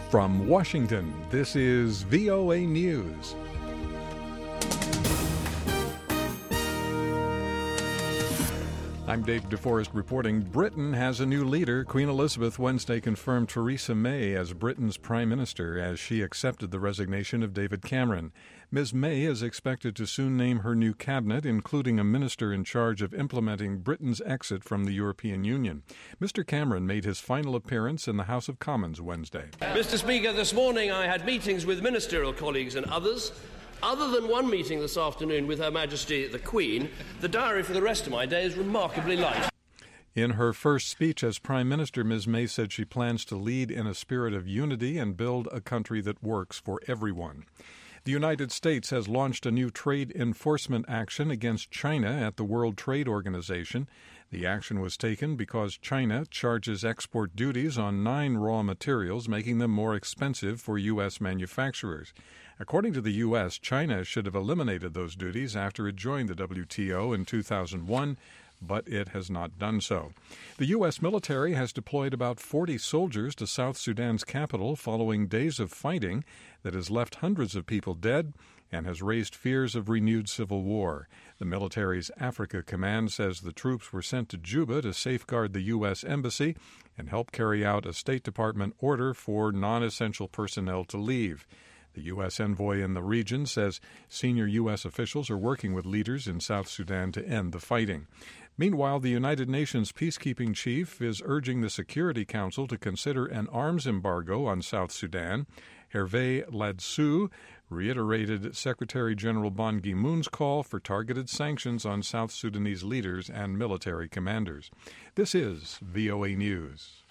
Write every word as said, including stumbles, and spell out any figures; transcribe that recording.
From Washington, this is V O A News. I'm Dave DeForest reporting. Britain has a new leader. Queen Elizabeth Wednesday confirmed Theresa May as Britain's Prime Minister as she accepted the resignation of David Cameron. Miz May is expected to soon name her new cabinet, including a minister in charge of implementing Britain's exit from the European Union. Mister Cameron made his final appearance in the House of Commons Wednesday. Mister Speaker, this morning I had meetings with ministerial colleagues and others. Other than one meeting this afternoon with Her Majesty the Queen, the diary for the rest of my day is remarkably light. In her first speech as Prime Minister, Miz May said she plans to lead in a spirit of unity and build a country that works for everyone. The United States has launched a new trade enforcement action against China at the World Trade Organization. The action was taken because China charges export duties on nine raw materials, making them more expensive for U S manufacturers. According to the U S, China should have eliminated those duties after it joined the W T O in two thousand one, but it has not done so. The U S military has deployed about forty soldiers to South Sudan's capital following days of fighting that has left hundreds of people dead and has raised fears of renewed civil war. The military's Africa Command says the troops were sent to Juba to safeguard the U S embassy and help carry out a State Department order for non-essential personnel to leave. The U S envoy in the region says senior U S officials are working with leaders in South Sudan to end the fighting. Meanwhile, the United Nations peacekeeping chief is urging the Security Council to consider an arms embargo on South Sudan. Hervé Ladsous reiterated Secretary General Ban Ki-moon's call for targeted sanctions on South Sudanese leaders and military commanders. This is V O A News.